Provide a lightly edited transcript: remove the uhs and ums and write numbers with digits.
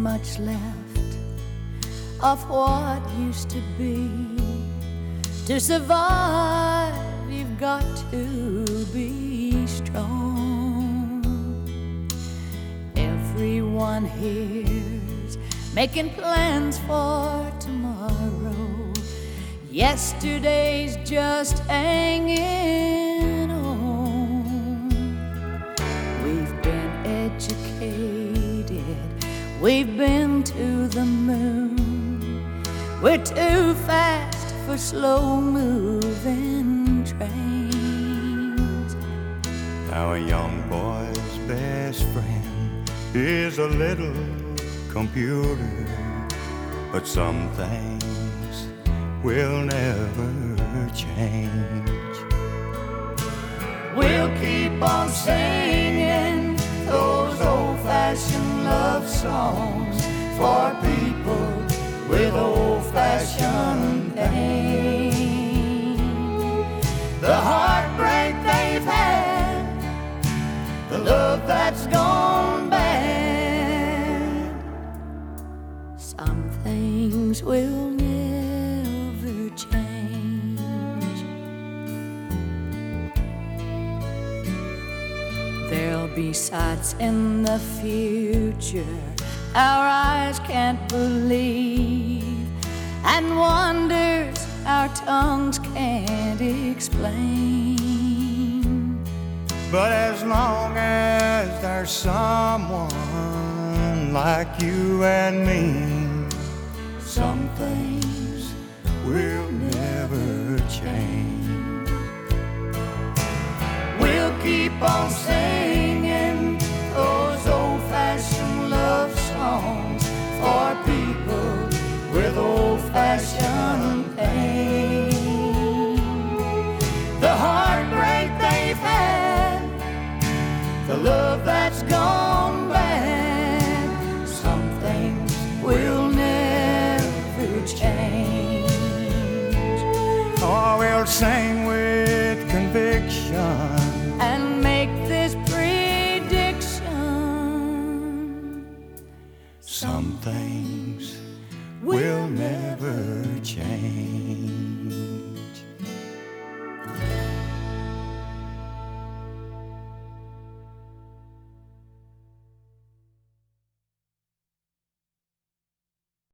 much left of what used to be. To survive, you've got to be strong. Everyone here's making plans for tomorrow. Yesterday's just hanging on. We've been educated, we've been to the moon. We're too fast for slow-moving trains. Our young boy's best friend is a little computer, but some things will never change. We'll keep on singing those old-fashioned love songs for people with old-fashioned pain. The heartbreak they've had, the love that's gone bad. Some things will never change. There'll be sights in the future our eyes can't believe, and wonders our tongues can't explain. But as long as there's someone like you and me, some things will never change. We'll keep on singing those old-fashioned love songs for people with old-fashioned pain. The heartbreak they've had, the love that's gone bad. Some things will never change. Oh, we'll sing with conviction and make this prediction. Some things will never change.